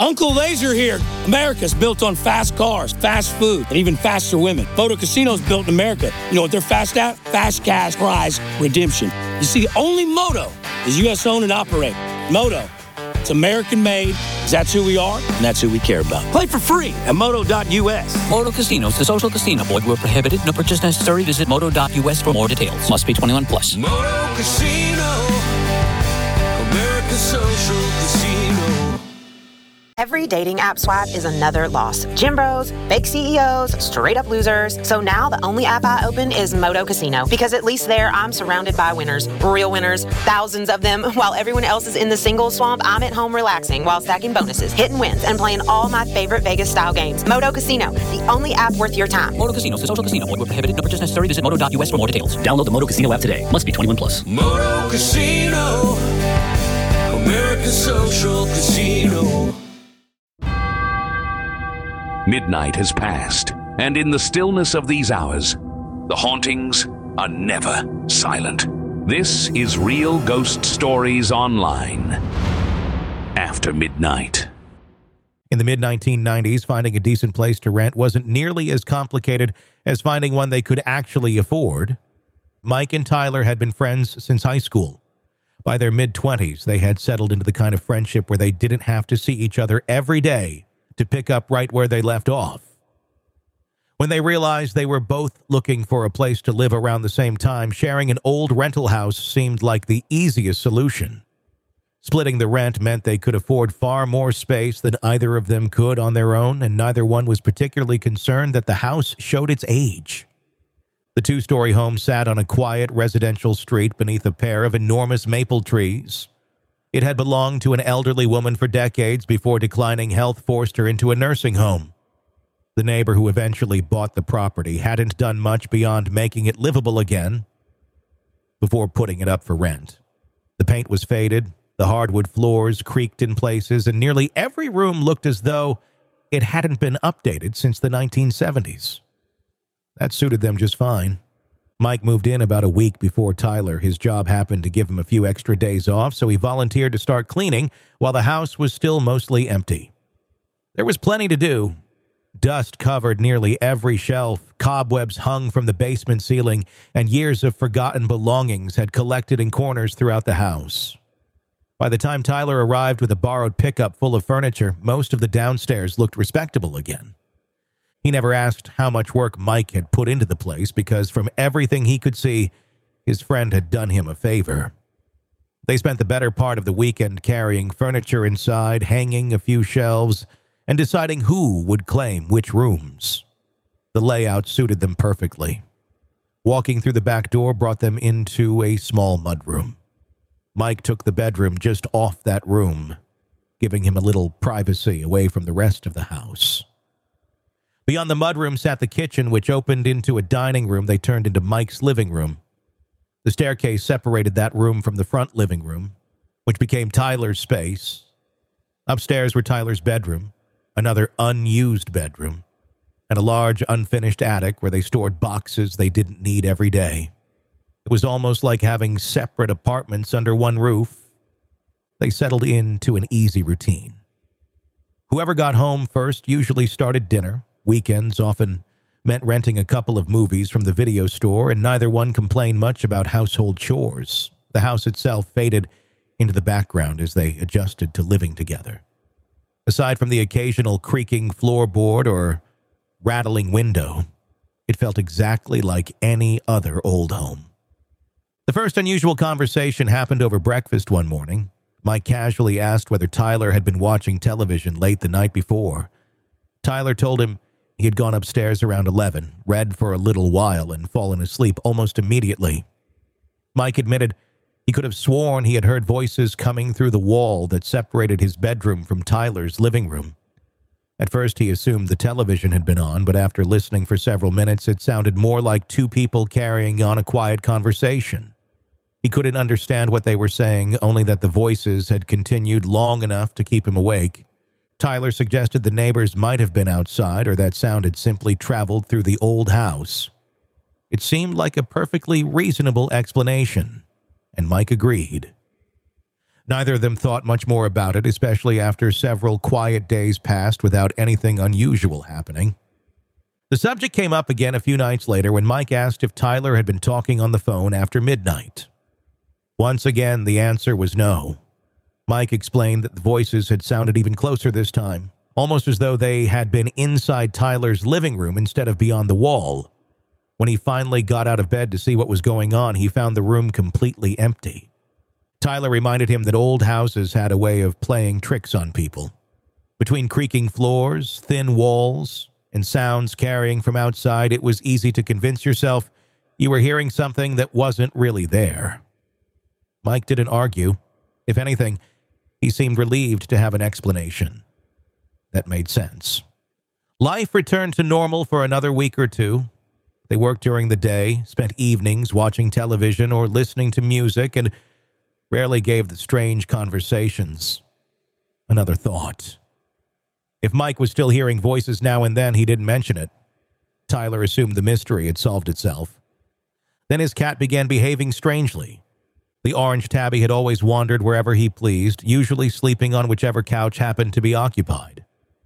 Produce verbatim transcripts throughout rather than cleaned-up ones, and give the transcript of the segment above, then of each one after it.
Uncle Laser here. America's built on fast cars, fast food, and even faster women. Moto Casino's built in America. You know what they're fast at? Fast cash prize redemption. You see, only Moto is U S owned and operated. Moto, it's American made, because that's who we are, and that's who we care about. Play for free at moto dot U S. Moto Casinos, the social casino. Void where prohibited. No purchase necessary. Visit moto dot U S for more details. Must be twenty-one plus. Moto Casino, America's social casino. Every dating app swipe is another loss. Gym bros, fake C E Os, straight up losers. So now the only app I open is Moto Casino, because at least there I'm surrounded by winners, real winners, thousands of them. While everyone else is in the single swamp, I'm at home relaxing while stacking bonuses, hitting wins, and playing all my favorite Vegas style games. Moto Casino, the only app worth your time. Moto Casino, the social casino. Void where prohibited. No purchase necessary. Visit moto dot U S for more details. Download the Moto Casino app today. Must be twenty-one plus. Moto Casino, America's social casino. Midnight has passed, and in the stillness of these hours, the hauntings are never silent. This is Real Ghost Stories Online. After midnight. In the mid nineteen nineties, finding a decent place to rent wasn't nearly as complicated as finding one they could actually afford. Mike and Tyler had been friends since high school. By their mid-twenties, they had settled into the kind of friendship where they didn't have to see each other every day to pick up right where they left off. When they realized they were both looking for a place to live around the same time, sharing an old rental house seemed like the easiest solution. Splitting the rent meant they could afford far more space than either of them could on their own, and neither one was particularly concerned that the house showed its age. The two-story home sat on a quiet residential street beneath a pair of enormous maple trees. It had belonged to an elderly woman for decades before declining health forced her into a nursing home. The neighbor who eventually bought the property hadn't done much beyond making it livable again before putting it up for rent. The paint was faded, the hardwood floors creaked in places, and nearly every room looked as though it hadn't been updated since the nineteen seventies. That suited them just fine. Mike moved in about a week before Tyler. His job happened to give him a few extra days off, so he volunteered to start cleaning while the house was still mostly empty. There was plenty to do. Dust covered nearly every shelf, cobwebs hung from the basement ceiling, and years of forgotten belongings had collected in corners throughout the house. By the time Tyler arrived with a borrowed pickup full of furniture, most of the downstairs looked respectable again. He never asked how much work Mike had put into the place because from everything he could see, his friend had done him a favor. They spent the better part of the weekend carrying furniture inside, hanging a few shelves, and deciding who would claim which rooms. The layout suited them perfectly. Walking through the back door brought them into a small mudroom. Mike took the bedroom just off that room, giving him a little privacy away from the rest of the house. Beyond the mudroom sat the kitchen, which opened into a dining room they turned into Mike's living room. The staircase separated that room from the front living room, which became Tyler's space. Upstairs were Tyler's bedroom, another unused bedroom, and a large unfinished attic where they stored boxes they didn't need every day. It was almost like having separate apartments under one roof. They settled into an easy routine. Whoever got home first usually started dinner. Weekends often meant renting a couple of movies from the video store, and neither one complained much about household chores. The house itself faded into the background as they adjusted to living together. Aside from the occasional creaking floorboard or rattling window, it felt exactly like any other old home. The first unusual conversation happened over breakfast one morning. Mike casually asked whether Tyler had been watching television late the night before. Tyler told him he had gone upstairs around eleven, read for a little while, and fallen asleep almost immediately. Mike admitted he could have sworn he had heard voices coming through the wall that separated his bedroom from Tyler's living room. At first, he assumed the television had been on, but after listening for several minutes, it sounded more like two people carrying on a quiet conversation. He couldn't understand what they were saying, only that the voices had continued long enough to keep him awake. Tyler suggested the neighbors might have been outside or that sound had simply traveled through the old house. It seemed like a perfectly reasonable explanation, and Mike agreed. Neither of them thought much more about it, especially after several quiet days passed without anything unusual happening. The subject came up again a few nights later when Mike asked if Tyler had been talking on the phone after midnight. Once again, the answer was no. Mike explained that the voices had sounded even closer this time, almost as though they had been inside Tyler's living room instead of beyond the wall. When he finally got out of bed to see what was going on, he found the room completely empty. Tyler reminded him that old houses had a way of playing tricks on people. Between creaking floors, thin walls, and sounds carrying from outside, it was easy to convince yourself you were hearing something that wasn't really there. Mike didn't argue. If anything, he seemed relieved to have an explanation. That made sense. Life returned to normal for another week or two. They worked during the day, spent evenings watching television or listening to music, and rarely gave the strange conversations another thought. If Mike was still hearing voices now and then, he didn't mention it. Tyler assumed the mystery had solved itself. Then his cat began behaving strangely. The orange tabby had always wandered wherever he pleased, usually sleeping on whichever couch happened to be occupied.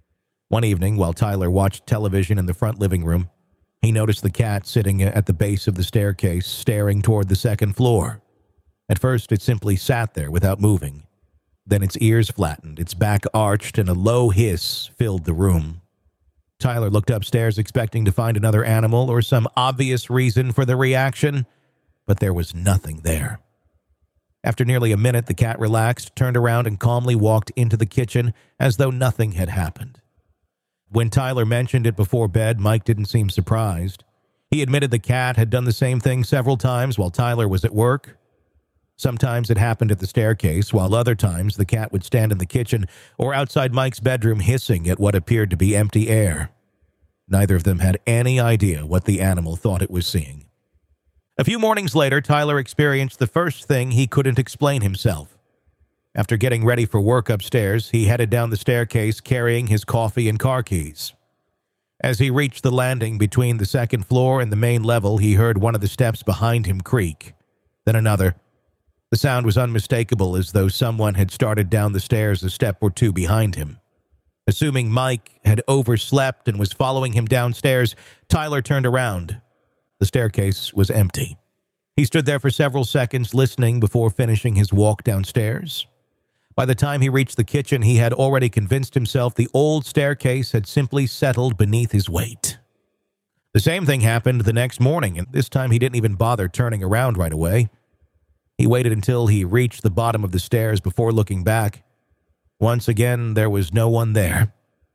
One evening, while Tyler watched television in the front living room, he noticed the cat sitting at the base of the staircase, staring toward the second floor. At first, it simply sat there without moving. Then its ears flattened, its back arched, and a low hiss filled the room. Tyler looked upstairs expecting to find another animal or some obvious reason for the reaction, but there was nothing there. After nearly a minute, the cat relaxed, turned around, and calmly walked into the kitchen as though nothing had happened. When Tyler mentioned it before bed, Mike didn't seem surprised. He admitted the cat had done the same thing several times while Tyler was at work. Sometimes it happened at the staircase, while other times the cat would stand in the kitchen or outside Mike's bedroom hissing at what appeared to be empty air. Neither of them had any idea what the animal thought it was seeing. A few mornings later, Tyler experienced the first thing he couldn't explain himself. After getting ready for work upstairs, he headed down the staircase carrying his coffee and car keys. As he reached the landing between the second floor and the main level, he heard one of the steps behind him creak, then another. The sound was unmistakable, as though someone had started down the stairs a step or two behind him. Assuming Mike had overslept and was following him downstairs, Tyler turned around. The staircase was empty. He stood there for several seconds listening before finishing his walk downstairs. By the time he reached the kitchen, he had already convinced himself the old staircase had simply settled beneath his weight. The same thing happened the next morning, and this time he didn't even bother turning around right away. He waited until he reached the bottom of the stairs before looking back. Once again, there was no one there.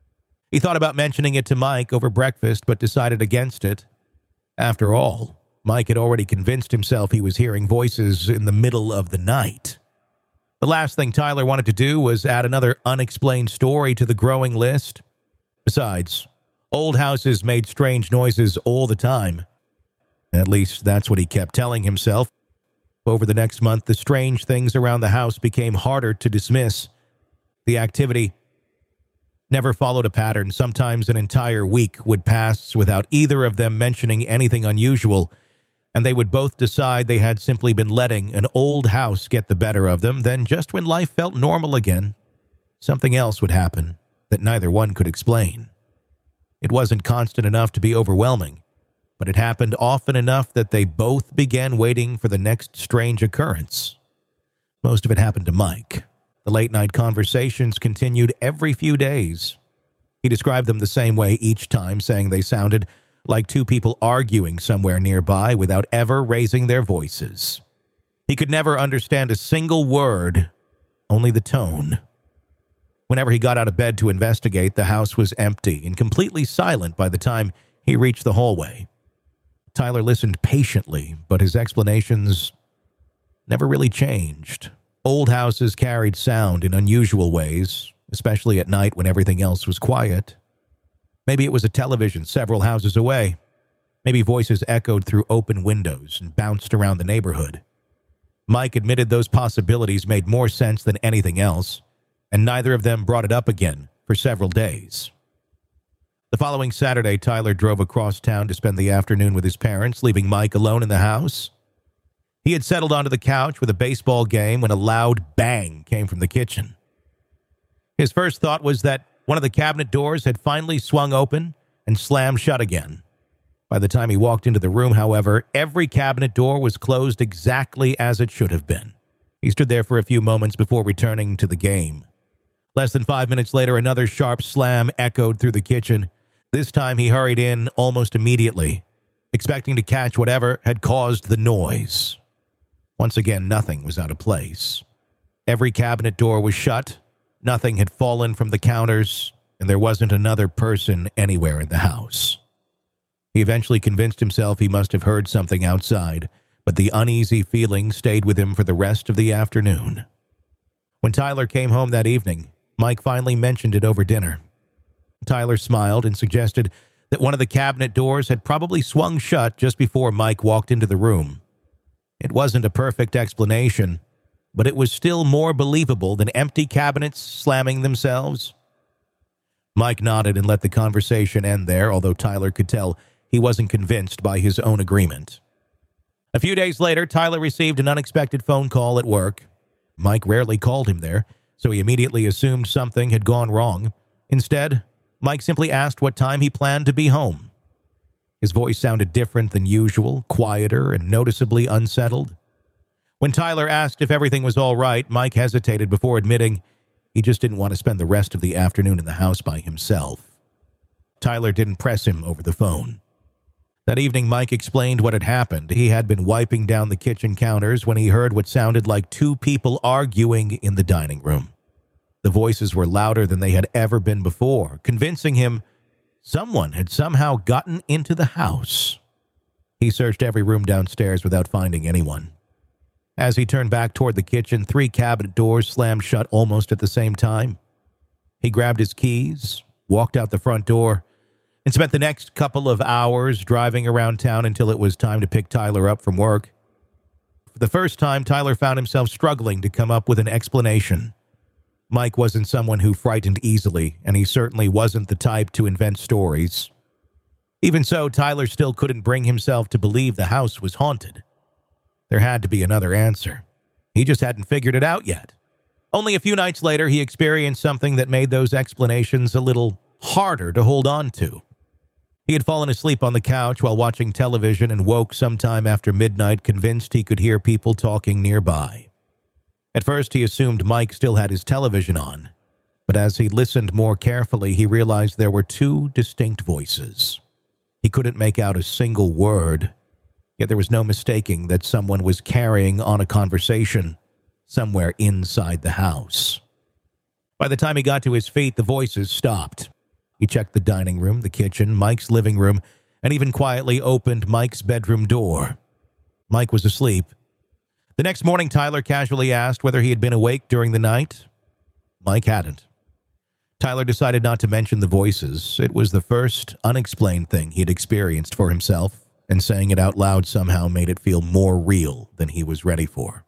He thought about mentioning it to Mike over breakfast, but decided against it. After all, Mike had already convinced himself he was hearing voices in the middle of the night. The last thing Tyler wanted to do was add another unexplained story to the growing list. Besides, old houses made strange noises all the time. At least that's what he kept telling himself. Over the next month, the strange things around the house became harder to dismiss. The activity never followed a pattern. Sometimes an entire week would pass without either of them mentioning anything unusual, and they would both decide they had simply been letting an old house get the better of them. Then, just when life felt normal again, something else would happen that neither one could explain. It wasn't constant enough to be overwhelming, but it happened often enough that they both began waiting for the next strange occurrence. Most of it happened to Mike. The late-night conversations continued every few days. He described them the same way each time, saying they sounded like two people arguing somewhere nearby without ever raising their voices. He could never understand a single word, only the tone. Whenever he got out of bed to investigate, the house was empty and completely silent by the time he reached the hallway. Tyler listened patiently, but his explanations never really changed. Old houses carried sound in unusual ways, especially at night when everything else was quiet. Maybe it was a television several houses away. Maybe voices echoed through open windows and bounced around the neighborhood. Mike admitted those possibilities made more sense than anything else, and neither of them brought it up again for several days. The following Saturday, Tyler drove across town to spend the afternoon with his parents, leaving Mike alone in the house. He had settled onto the couch with a baseball game when a loud bang came from the kitchen. His first thought was that one of the cabinet doors had finally swung open and slammed shut again. By the time he walked into the room, however, every cabinet door was closed exactly as it should have been. He stood there for a few moments before returning to the game. Less than five minutes later, another sharp slam echoed through the kitchen. This time he hurried in almost immediately, expecting to catch whatever had caused the noise. Once again, nothing was out of place. Every cabinet door was shut, nothing had fallen from the counters, and there wasn't another person anywhere in the house. He eventually convinced himself he must have heard something outside, but the uneasy feeling stayed with him for the rest of the afternoon. When Tyler came home that evening, Mike finally mentioned it over dinner. Tyler smiled and suggested that one of the cabinet doors had probably swung shut just before Mike walked into the room. It wasn't a perfect explanation, but it was still more believable than empty cabinets slamming themselves. Mike nodded and let the conversation end there, although Tyler could tell he wasn't convinced by his own agreement. A few days later, Tyler received an unexpected phone call at work. Mike rarely called him there, so he immediately assumed something had gone wrong. Instead, Mike simply asked what time he planned to be home. His voice sounded different than usual, quieter and noticeably unsettled. When Tyler asked if everything was all right, Mike hesitated before admitting he just didn't want to spend the rest of the afternoon in the house by himself. Tyler didn't press him over the phone. That evening, Mike explained what had happened. He had been wiping down the kitchen counters when he heard what sounded like two people arguing in the dining room. The voices were louder than they had ever been before, convincing him someone had somehow gotten into the house. He searched every room downstairs without finding anyone. As he turned back toward the kitchen, three cabinet doors slammed shut almost at the same time. He grabbed his keys, walked out the front door, and spent the next couple of hours driving around town until it was time to pick Tyler up from work. For the first time, Tyler found himself struggling to come up with an explanation. Mike wasn't someone who frightened easily, and he certainly wasn't the type to invent stories. Even so, Tyler still couldn't bring himself to believe the house was haunted. There had to be another answer. He just hadn't figured it out yet. Only a few nights later, he experienced something that made those explanations a little harder to hold on to. He had fallen asleep on the couch while watching television and woke sometime after midnight, convinced he could hear people talking nearby. At first, he assumed Mike still had his television on, but as he listened more carefully, he realized there were two distinct voices. He couldn't make out a single word, yet there was no mistaking that someone was carrying on a conversation somewhere inside the house. By the time he got to his feet, the voices stopped. He checked the dining room, the kitchen, Mike's living room, and even quietly opened Mike's bedroom door. Mike was asleep. The next morning, Tyler casually asked whether he had been awake during the night. Mike hadn't. Tyler decided not to mention the voices. It was the first unexplained thing he'd experienced for himself, and saying it out loud somehow made it feel more real than he was ready for.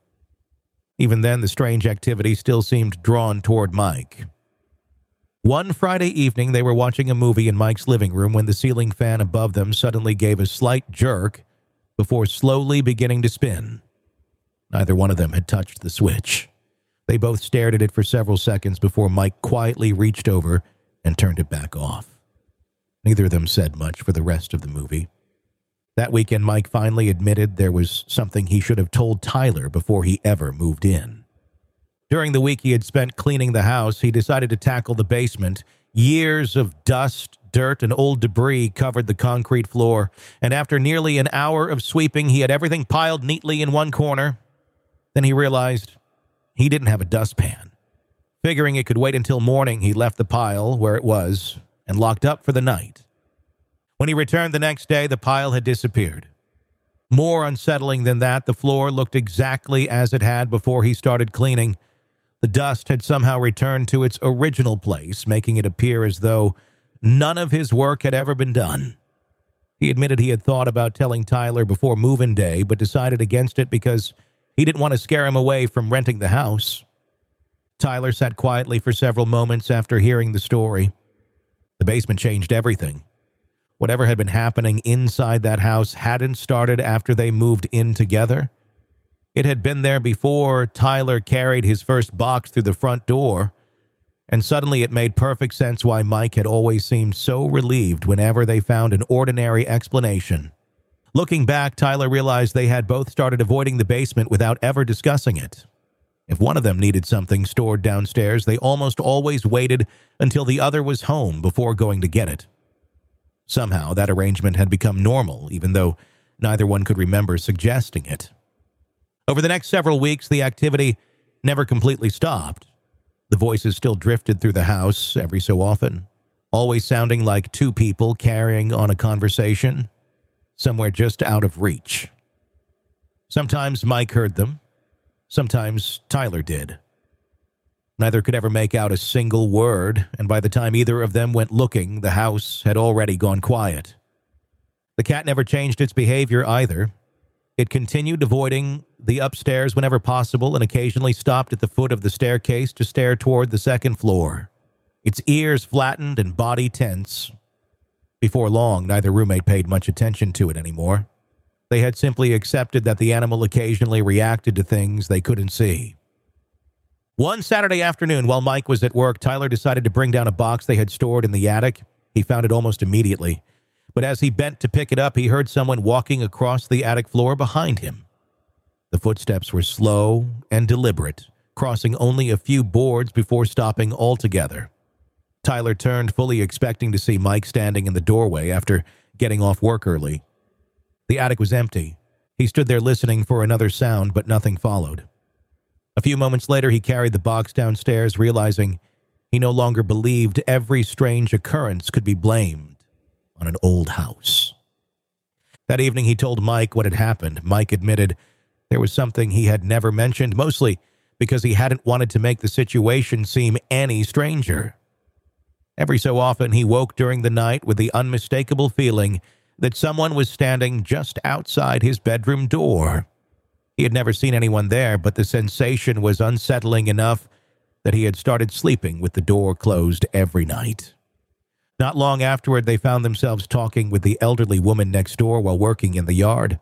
Even then, the strange activity still seemed drawn toward Mike. One Friday evening, they were watching a movie in Mike's living room when the ceiling fan above them suddenly gave a slight jerk before slowly beginning to spin. Neither one of them had touched the switch. They both stared at it for several seconds before Mike quietly reached over and turned it back off. Neither of them said much for the rest of the movie. That weekend, Mike finally admitted there was something he should have told Tyler before he ever moved in. During the week he had spent cleaning the house, he decided to tackle the basement. Years of dust, dirt, and old debris covered the concrete floor, and after nearly an hour of sweeping, he had everything piled neatly in one corner. Then he realized he didn't have a dustpan. Figuring it could wait until morning, he left the pile where it was and locked up for the night. When he returned the next day, the pile had disappeared. More unsettling than that, the floor looked exactly as it had before he started cleaning. The dust had somehow returned to its original place, making it appear as though none of his work had ever been done. He admitted he had thought about telling Tyler before move-in day, but decided against it because he didn't want to scare him away from renting the house. Tyler sat quietly for several moments after hearing the story. The basement changed everything. Whatever had been happening inside that house hadn't started after they moved in together. It had been there before Tyler carried his first box through the front door, and suddenly it made perfect sense why Mike had always seemed so relieved whenever they found an ordinary explanation. Looking back, Tyler realized they had both started avoiding the basement without ever discussing it. If one of them needed something stored downstairs, they almost always waited until the other was home before going to get it. Somehow, that arrangement had become normal, even though neither one could remember suggesting it. Over the next several weeks, the activity never completely stopped. The voices still drifted through the house every so often, always sounding like two people carrying on a conversation, somewhere just out of reach. Sometimes Mike heard them. Sometimes Tyler did. Neither could ever make out a single word, and by the time either of them went looking, the house had already gone quiet. The cat never changed its behavior either. It continued avoiding the upstairs whenever possible and occasionally stopped at the foot of the staircase to stare toward the second floor, its ears flattened and body tense. Before long, neither roommate paid much attention to it anymore. They had simply accepted that the animal occasionally reacted to things they couldn't see. One Saturday afternoon, while Mike was at work, Tyler decided to bring down a box they had stored in the attic. He found it almost immediately, but as he bent to pick it up, he heard someone walking across the attic floor behind him. The footsteps were slow and deliberate, crossing only a few boards before stopping altogether. Tyler turned, fully expecting to see Mike standing in the doorway after getting off work early. The attic was empty. He stood there listening for another sound, but nothing followed. A few moments later, he carried the box downstairs, realizing he no longer believed every strange occurrence could be blamed on an old house. That evening, he told Mike what had happened. Mike admitted there was something he had never mentioned, mostly because he hadn't wanted to make the situation seem any stranger. Every so often, he woke during the night with the unmistakable feeling that someone was standing just outside his bedroom door. He had never seen anyone there, but the sensation was unsettling enough that he had started sleeping with the door closed every night. Not long afterward, they found themselves talking with the elderly woman next door while working in the yard.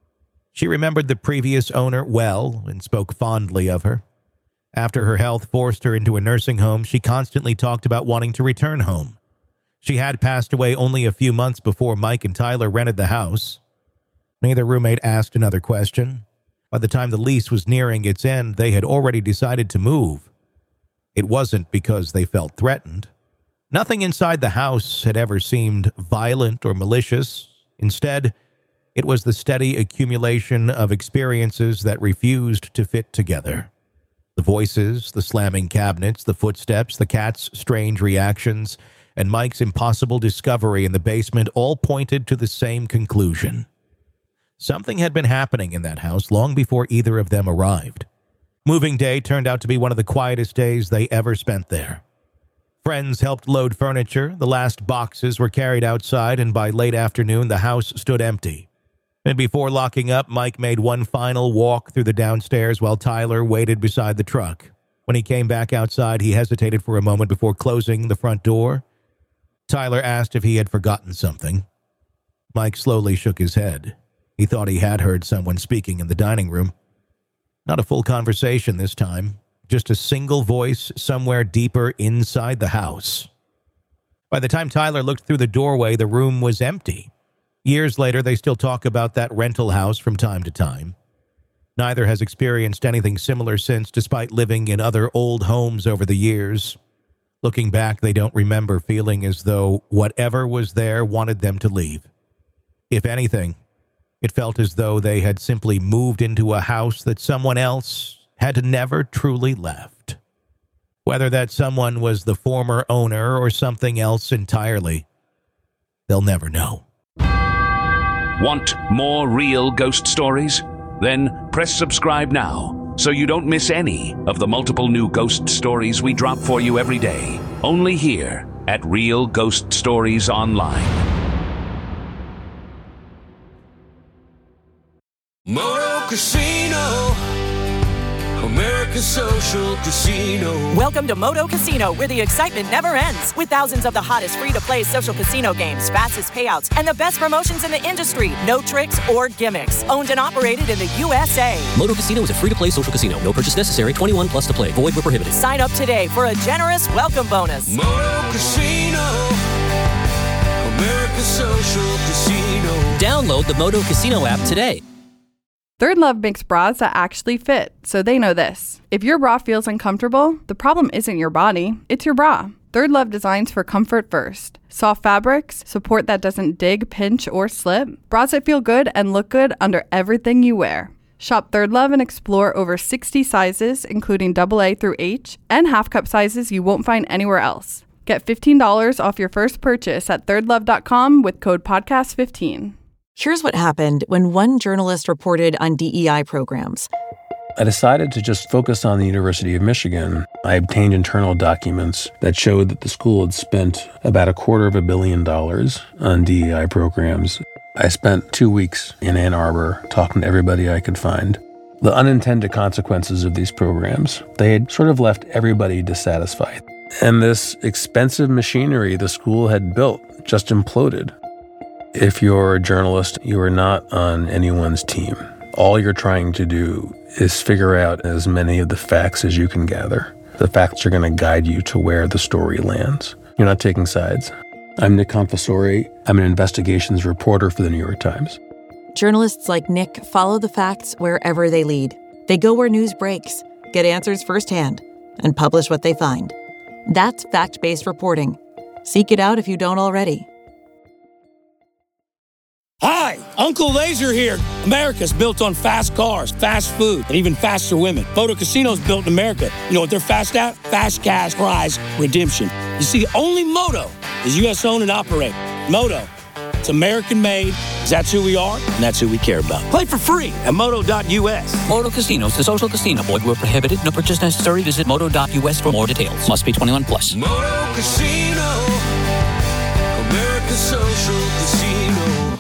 She remembered the previous owner well and spoke fondly of her. After her health forced her into a nursing home, she constantly talked about wanting to return home. She had passed away only a few months before Mike and Tyler rented the house. Neither roommate asked another question. By the time the lease was nearing its end, they had already decided to move. It wasn't because they felt threatened. Nothing inside the house had ever seemed violent or malicious. Instead, it was the steady accumulation of experiences that refused to fit together. The voices, the slamming cabinets, the footsteps, the cat's strange reactions, and Mike's impossible discovery in the basement all pointed to the same conclusion. Something had been happening in that house long before either of them arrived. Moving day turned out to be one of the quietest days they ever spent there. Friends helped load furniture, the last boxes were carried outside, and by late afternoon the house stood empty. And before locking up, Mike made one final walk through the downstairs while Tyler waited beside the truck. When he came back outside, he hesitated for a moment before closing the front door. Tyler asked if he had forgotten something. Mike slowly shook his head. He thought he had heard someone speaking in the dining room. Not a full conversation this time, just a single voice somewhere deeper inside the house. By the time Tyler looked through the doorway, the room was empty. Years later, they still talk about that rental house from time to time. Neither has experienced anything similar since, despite living in other old homes over the years. Looking back, they don't remember feeling as though whatever was there wanted them to leave. If anything, it felt as though they had simply moved into a house that someone else had never truly left. Whether that someone was the former owner or something else entirely, they'll never know. Want more real ghost stories? Then press subscribe now so you don't miss any of the multiple new ghost stories we drop for you every day. Only here at Real Ghost Stories Online. Moto Casino, America. American Social Casino. Welcome to Moto Casino, where the excitement never ends. With thousands of the hottest free-to-play social casino games, fastest payouts, and the best promotions in the industry. No tricks or gimmicks. Owned and operated in the U S A. Moto Casino is a free-to-play social casino. No purchase necessary. twenty-one plus to play. Void where prohibited. Sign up today for a generous welcome bonus. Moto Casino. American Social Casino. Download the Moto Casino app today. Third Love makes bras that actually fit, so they know this. If your bra feels uncomfortable, the problem isn't your body, it's your bra. Third Love designs for comfort first. Soft fabrics, support that doesn't dig, pinch, or slip. Bras that feel good and look good under everything you wear. Shop Third Love and explore over sixty sizes, including double A through H, and half cup sizes you won't find anywhere else. Get fifteen dollars off your first purchase at third love dot com with code podcast fifteen. Here's what happened when one journalist reported on D E I programs. I decided to just focus on the University of Michigan. I obtained internal documents that showed that the school had spent about a quarter of a billion dollars on D E I programs. I spent two weeks in Ann Arbor talking to everybody I could find. The unintended consequences of these programs, they had sort of left everybody dissatisfied. And this expensive machinery the school had built just imploded. If you're a journalist, you are not on anyone's team. All you're trying to do is figure out as many of the facts as you can gather. The facts are going to guide you to where the story lands. You're not taking sides. I'm Nick Confessori. I'm an investigations reporter for the New York Times. Journalists like Nick follow the facts wherever they lead. They go where news breaks, get answers firsthand, and publish what they find. That's fact-based reporting. Seek it out if you don't already. Hi, Uncle Laser here. America's built on fast cars, fast food, and even faster women. Moto Casino's built in America. You know what they're fast at? Fast cash prize redemption. You see, only Moto is U S owned and operated. Moto, it's American made, 'cause that's who we are, and that's who we care about. Play for free at moto dot U S. Moto Casino is a social casino. Void where prohibited. No purchase necessary. Visit moto dot U S for more details. Must be twenty-one plus. Moto Casino. American Social Casino.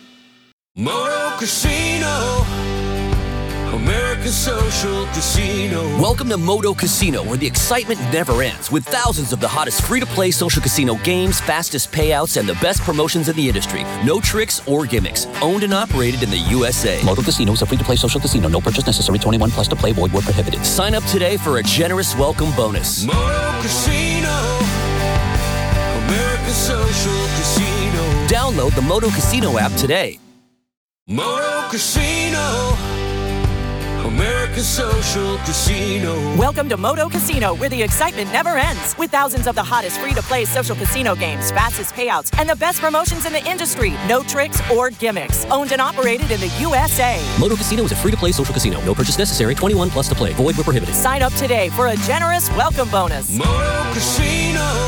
Moto Casino. American Social Casino. Welcome to Moto Casino, where the excitement never ends, with thousands of the hottest free-to-play social casino games, fastest payouts, and the best promotions in the industry. No tricks or gimmicks. Owned and operated in the U S A. Moto Casino is a free-to-play social casino. No purchase necessary. twenty-one plus to play. Void where prohibited. Sign up today for a generous welcome bonus. Moto Casino. American Social Casino. Download the Moto Casino app today. Moto Casino. American Social Casino. Welcome to Moto Casino, where the excitement never ends. With thousands of the hottest free-to-play social casino games, fastest payouts, and the best promotions in the industry. No tricks or gimmicks. Owned and operated in the U S A. Moto Casino is a free-to-play social casino. No purchase necessary. twenty-one plus to play. Void where prohibited. Sign up today for a generous welcome bonus. Moto Casino.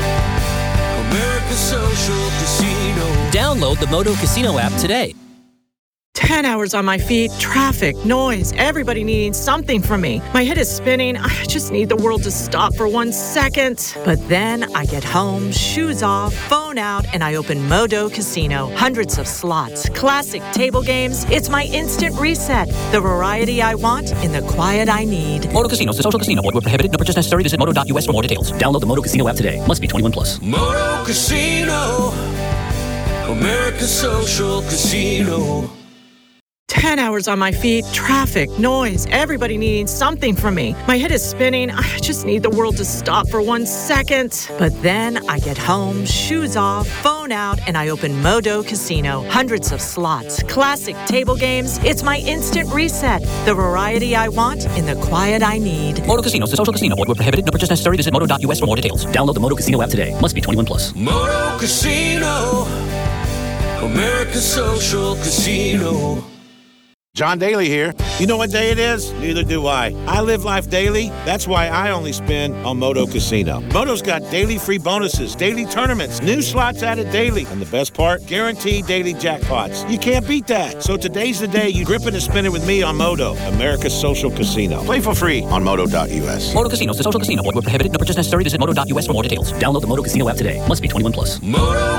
American Social Casino. Download the Moto Casino app today. Ten hours on my feet, traffic, noise, everybody needing something from me. My head is spinning. I just need the world to stop for one second. But then I get home, shoes off, phone out, and I open Moto Casino. Hundreds of slots, classic table games. It's my instant reset. The variety I want in the quiet I need. Moto Casino is a social casino. Void where prohibited. No purchase necessary. Visit moto dot U S for more details. Download the Moto Casino app today. Must be twenty-one plus. Moto Casino. American Social Casino. Ten hours on my feet, traffic, noise, everybody needing something from me. My head is spinning. I just need the world to stop for one second. But then I get home, shoes off, phone out, and I open Moto Casino. Hundreds of slots, classic table games. It's my instant reset. The variety I want in the quiet I need. Moto Casino is a social casino. Void where prohibited. No purchase necessary. Visit moto dot U S for more details. Download the Moto Casino app today. Must be twenty-one plus. Moto Casino. American Social Casino. John Daly here. You know what day it is? Neither do I. I live life daily. That's why I only spin on Moto Casino. Moto's got daily free bonuses, daily tournaments, new slots added daily, and the best part, guaranteed daily jackpots. You can't beat that. So today's the day you grip it and spin it with me on Moto, America's social casino. Play for free on moto dot U S. Moto Casino is a social casino. Void where prohibited. No purchase necessary. Visit moto dot U S for more details. Download the Moto Casino app today. Must be twenty-one plus. Moto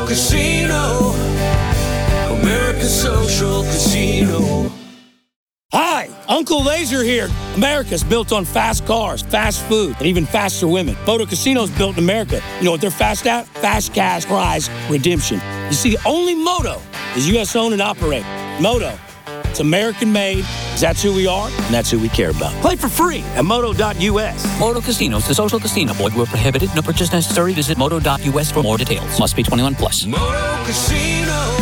Casino. American Social Casino. Hi, Uncle Laser here. America's built on fast cars, fast food, and even faster women. Moto Casino's built in America. You know what they're fast at? Fast cash prize redemption. You see, the only Moto is U S owned and operated. Moto. It's American made. That's who we are, and that's who we care about. Play for free at moto dot U S. Moto Casinos, the social casino. Void where prohibited. No purchase necessary. Visit moto dot U S for more details. Must be twenty-one plus. Moto Casino.